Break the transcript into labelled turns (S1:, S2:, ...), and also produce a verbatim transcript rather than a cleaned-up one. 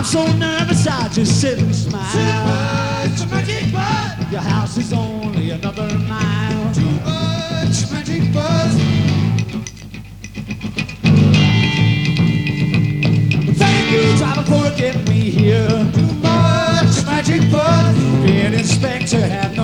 S1: so nervous I just sit and smile.
S2: Too much magic buzz.
S1: Your house is only another mile.
S2: Too much magic buzz.
S1: Thank you, driver, for getting me here.
S2: Too much magic buzz.
S1: Being inspector, have